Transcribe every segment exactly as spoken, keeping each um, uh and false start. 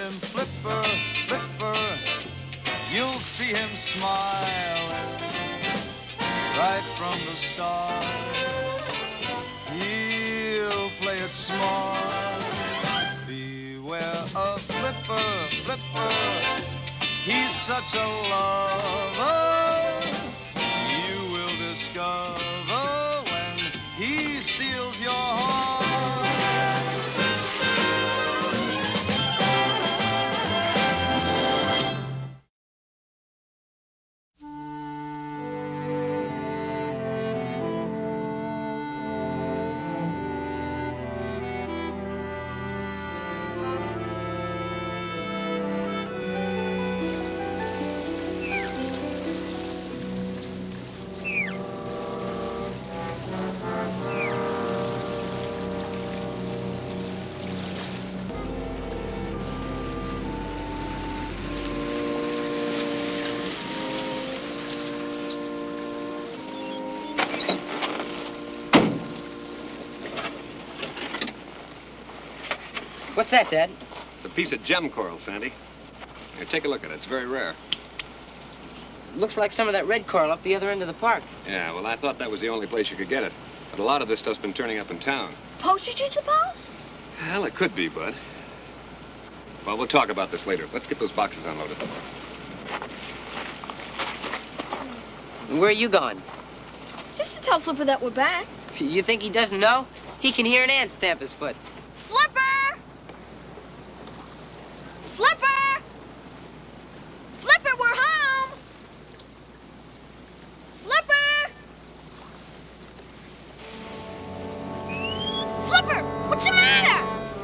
in Flipper, Flipper, you'll see him smiling right from the start. He'll play it smart. Beware of Flipper, Flipper, he's such a lover. You will discover when he steals your heart. What's that, Dad? It's a piece of gem coral, Sandy. Here, take a look at it. It's very rare. Looks like some of that red coral up the other end of the park. Yeah, well, I thought that was the only place you could get it. But a lot of this stuff's been turning up in town. Postage, you suppose? Well, it could be, Bud. Well, we'll talk about this later. Let's get those boxes unloaded. Where are you going? Just to tell Flipper that we're back. You think he doesn't know? He can hear an ant stamp his foot. Flipper! Flipper! Flipper, we're home! Flipper! Flipper, what's the matter?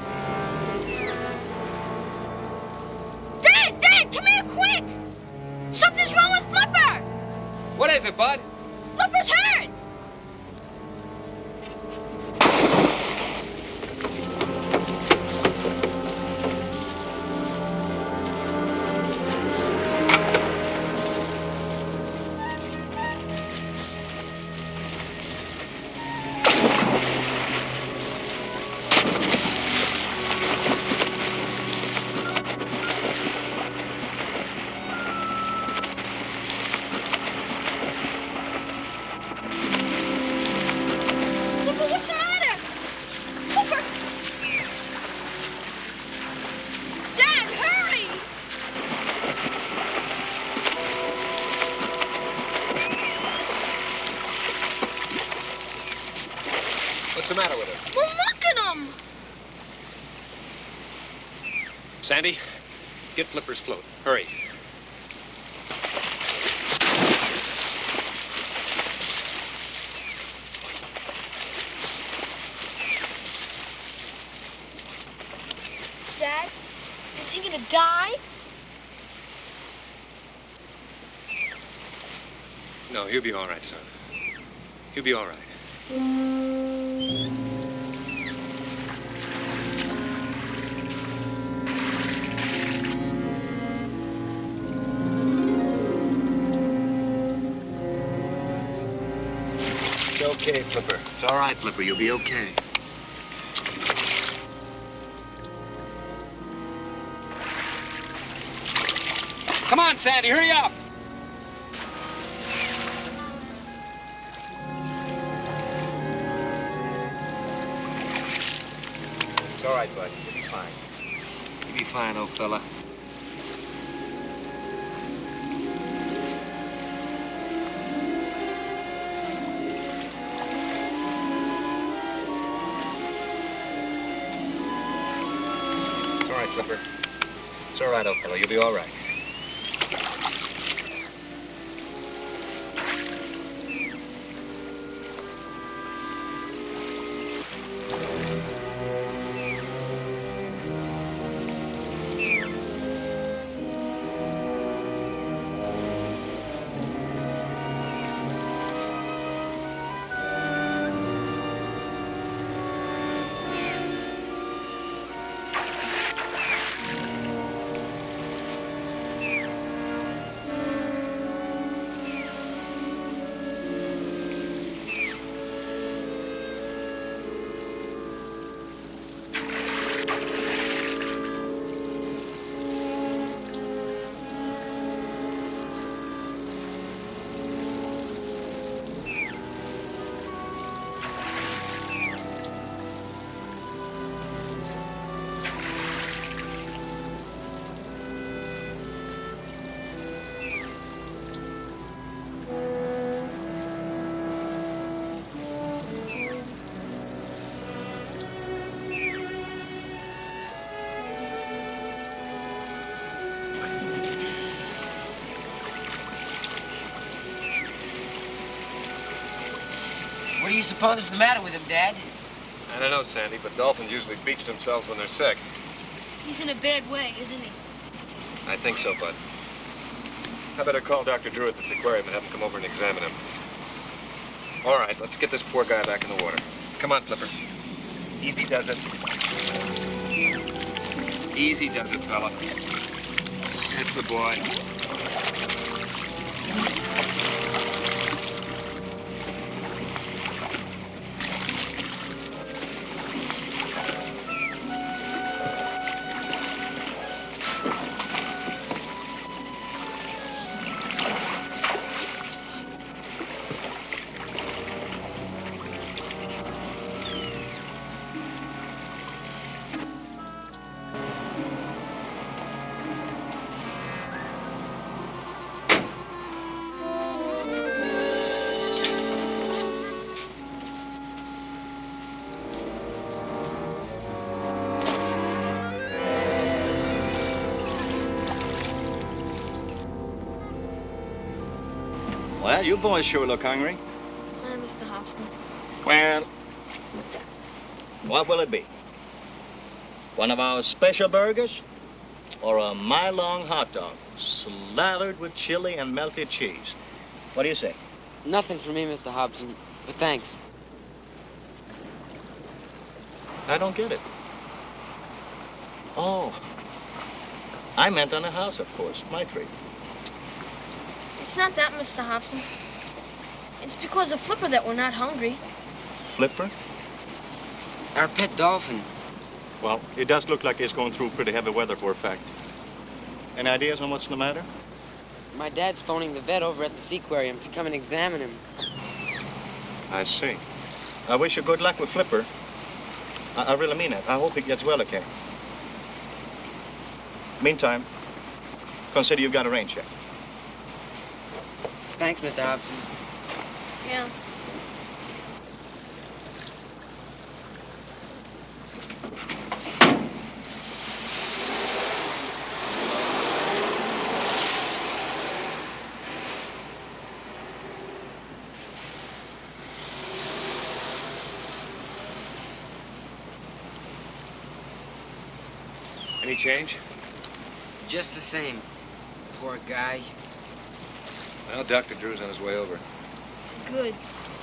Dad, Dad, come here quick! Something's wrong with Flipper! What is it, Bud? Flipper's hurt! What's the matter with her? Well, look at him! Sandy, get Flipper's float. Hurry. Dad, is he gonna die? No, he'll be all right, son. He'll be all right. It's okay, Flipper. It's all right, Flipper. You'll be okay. Come on, Sandy, hurry up! It's all right, bud. You'll be fine. You'll be fine, old fella. It's all right, Flipper. It's all right, old fella. You'll be all right. do you suppose is the matter with him, Dad? I don't know, Sandy, but dolphins usually beach themselves when they're sick. He's in a bad way, isn't he? I think so, Bud. I better call Doctor Drew at this aquarium and have him come over and examine him. All right, let's get this poor guy back in the water. Come on, Flipper. Easy does it. Easy does it, fella. That's the boy. Well, you boys sure look hungry. Uh, Mister Hobson. Well, what will it be? One of our special burgers or a mile-long hot dog slathered with chili and melted cheese? What do you say? Nothing for me, Mister Hobson, but thanks. I don't get it. Oh, I meant on the house, of course, my treat. It's not that, Mister Hobson. It's because of Flipper that we're not hungry. Flipper? Our pet dolphin. Well, it does look like he's going through pretty heavy weather for a fact. Any ideas on what's the matter? My dad's phoning the vet over at the Seaquarium to come and examine him. I see. I wish you good luck with Flipper. I, I really mean it. I hope he gets well again. Meantime, consider you've got a rain check. Thanks, Mister Hobson. Yeah. Any change? Just the same. Poor guy. Well, Doctor Drew's on his way over. Good.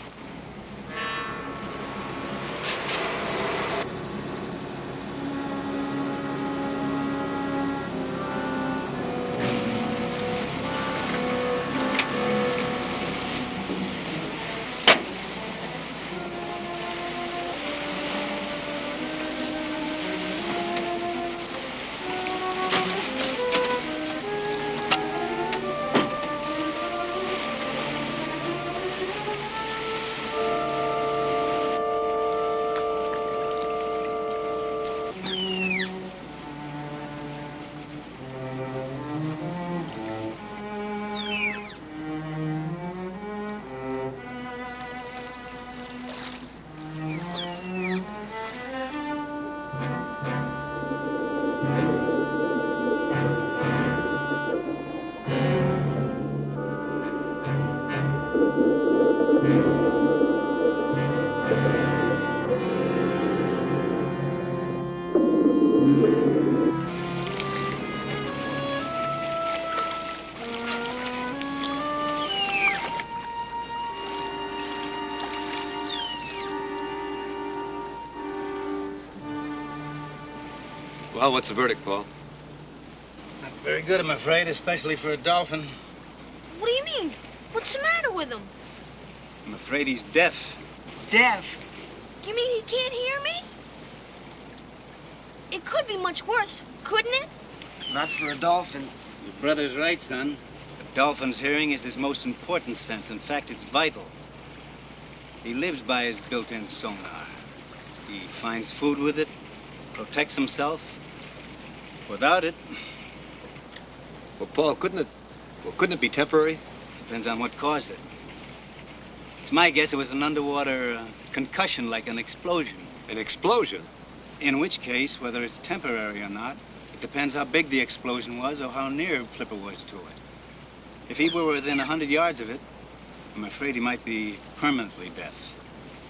Well, what's the verdict, Paul? Not very good, I'm afraid, especially for a dolphin. What do you mean? What's the matter with him? I'm afraid he's deaf. Deaf. You mean he can't hear me? It could be much worse, couldn't it? Not for a dolphin. Your brother's right, son. A dolphin's hearing is his most important sense. In fact, it's vital. He lives by his built-in sonar. He finds food with it, protects himself. Without it... Well, Paul, couldn't it... Well, couldn't it be temporary? Depends on what caused it. It's my guess it was an underwater uh, concussion, like an explosion. An explosion? In which case, whether it's temporary or not, it depends how big the explosion was or how near Flipper was to it. If he were within a hundred yards of it, I'm afraid he might be permanently deaf.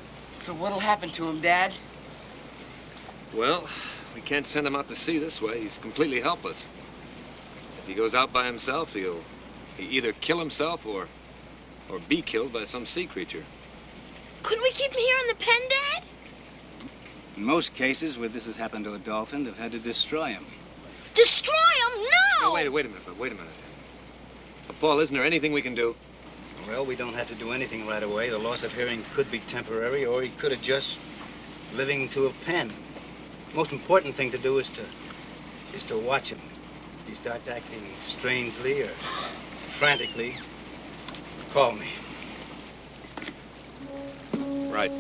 So what'll happen to him, Dad? Well, we can't send him out to sea this way. He's completely helpless. If he goes out by himself, he'll he either kill himself or, or be killed by some sea creature. Couldn't we keep him here in the pen, Dad? In most cases where this has happened to a dolphin, they've had to destroy him. Destroy him? No! No, wait, wait a minute, Bud, wait a minute. Uh, Paul, isn't there anything we can do? Well, we don't have to do anything right away. The loss of hearing could be temporary, or he could adjust living to a pen. Most important thing to do is to is to watch him. If he starts acting strangely or frantically, call me. Right.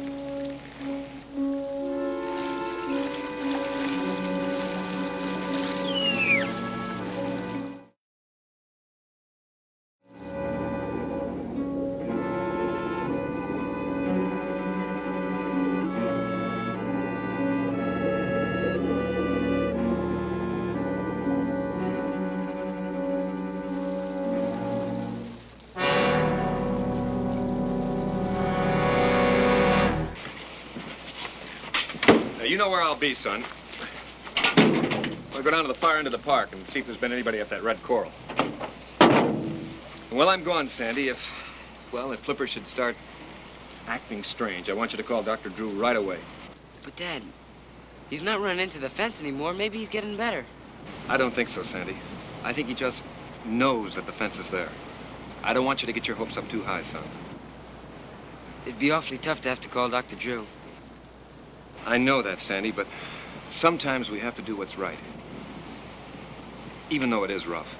You know where I'll be, son. I'll go down to the far end of the park and see if there's been anybody at that red coral. And while I'm gone, Sandy, if, well, if Flipper should start acting strange, I want you to call Doctor Drew right away. But, Dad, he's not running into the fence anymore. Maybe he's getting better. I don't think so, Sandy. I think he just knows that the fence is there. I don't want you to get your hopes up too high, son. It'd be awfully tough to have to call Doctor Drew. I know that, Sandy, but sometimes we have to do what's right. Even though it is rough.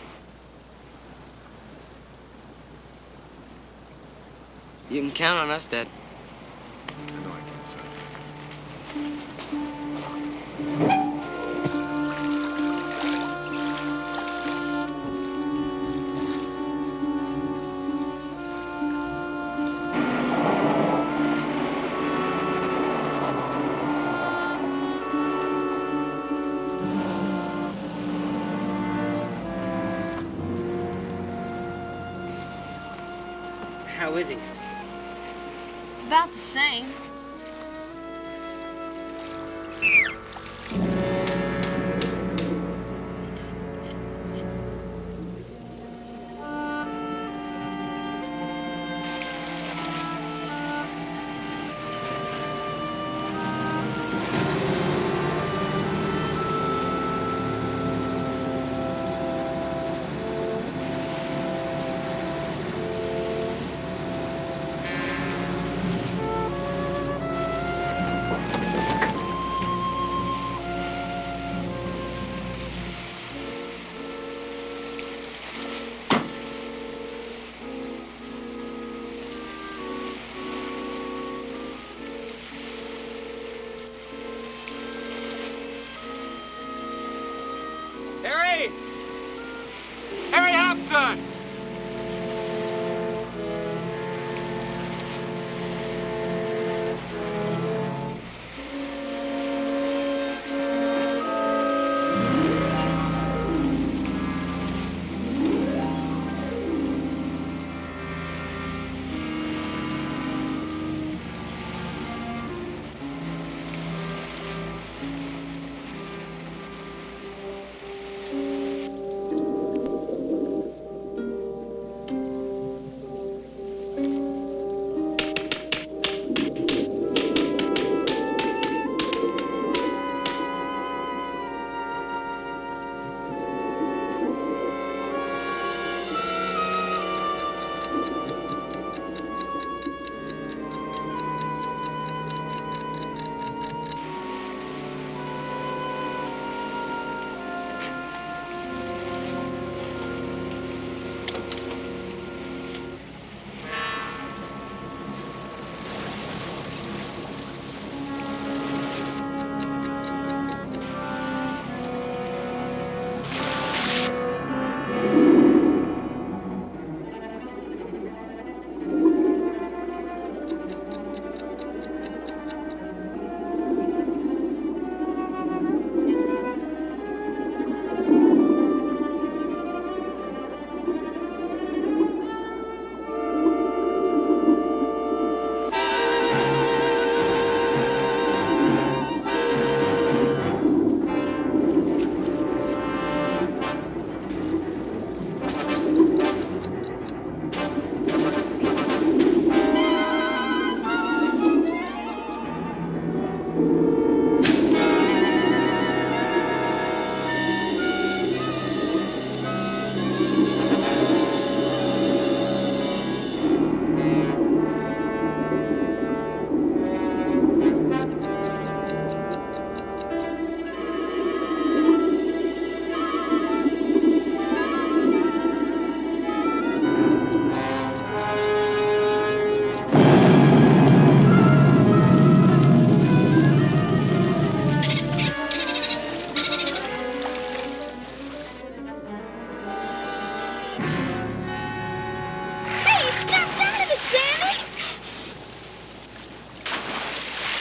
You can count on us, Dad. I know I can, son. How is he? About the same.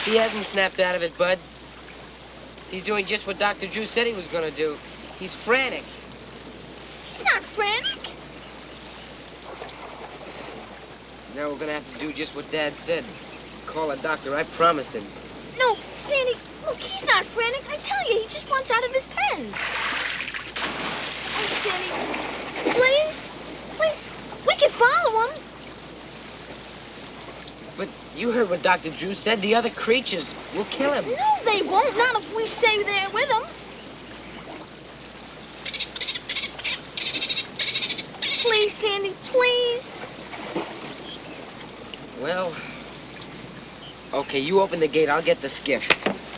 He hasn't snapped out of it, Bud. He's doing just what Doctor Drew said he was gonna do. He's frantic. He's not frantic. Now we're gonna have to do just what Dad said. Call a doctor, I promised him. No, Sandy, look, he's not frantic. I tell you, he just wants out of his pen. Oh, Sandy, please, please, we can follow him. But you heard what Doctor Drew said. The other creatures will kill him. No, they won't. Not if we stay there with him. Please, Sandy, please. Well, okay, you open the gate. I'll get the skiff.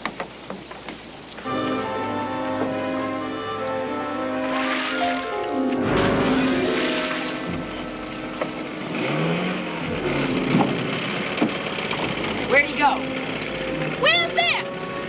Where'd he go? Way up there.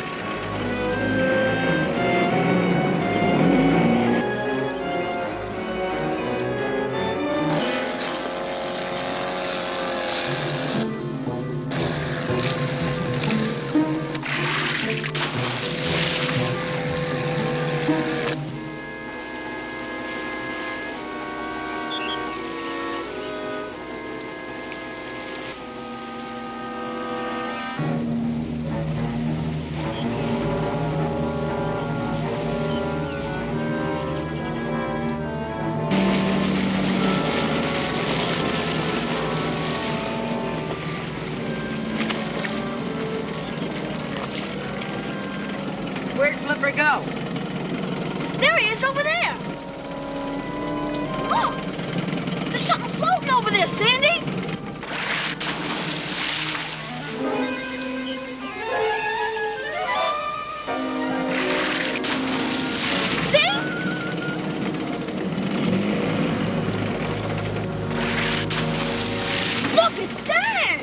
Where'd Flipper go? There he is over there. Oh, there's something floating over there, Sandy. See? Look, it's Dad.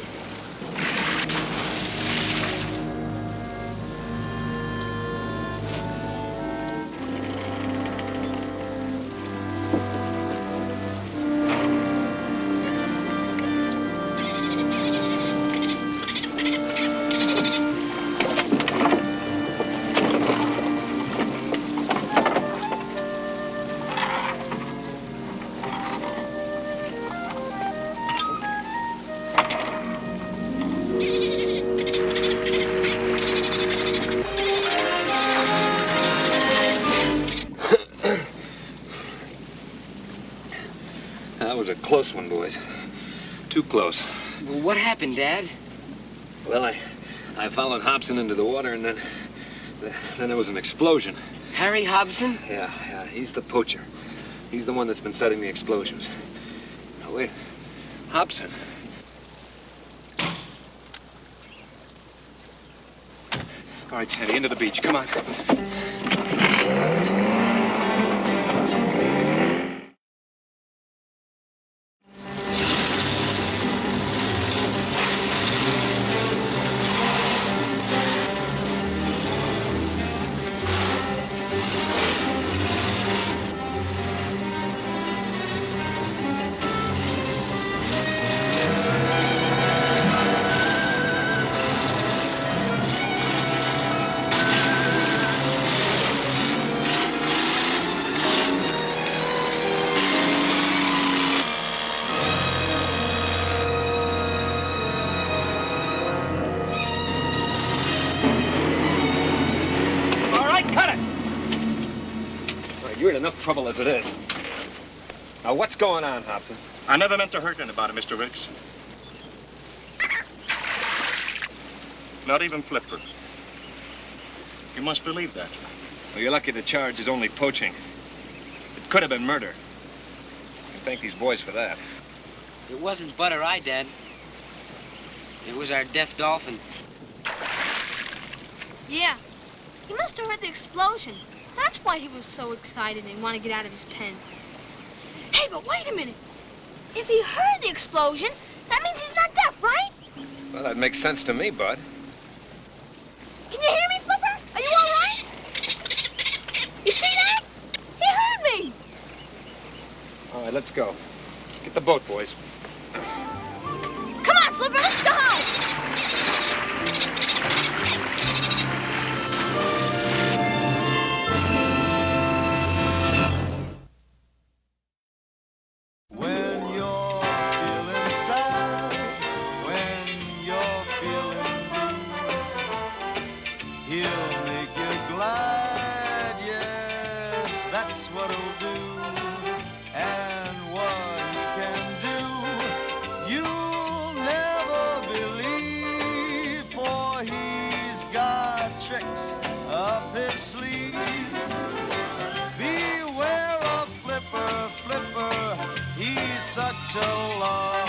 That was a close one, boys. Too close. Well, what happened, Dad? Well, I, I followed Hobson into the water, and then, then there was an explosion. Harry Hobson? Yeah, yeah, he's the poacher. He's the one that's been setting the explosions. Now, wait, Hobson. All right, Sandy, into the beach. Come on. You're in enough trouble as it is. Now, what's going on, Hobson? I never meant to hurt anybody, Mister Ricks. Not even Flipper. You must believe that. Well, you're lucky the charge is only poaching. It could have been murder. I can thank these boys for that. It wasn't Bud or I, Dad. It was our deaf dolphin. Yeah. He must have heard the explosion. That's why he was so excited and wanted to get out of his pen. Hey, but wait a minute. If he heard the explosion, that means he's not deaf, right? Well, that makes sense to me, Bud. Can you hear me, Flipper? Are you all right? You see that? He heard me. All right, let's go. Get the boat, boys. Come on, Flipper, let's go. such a love.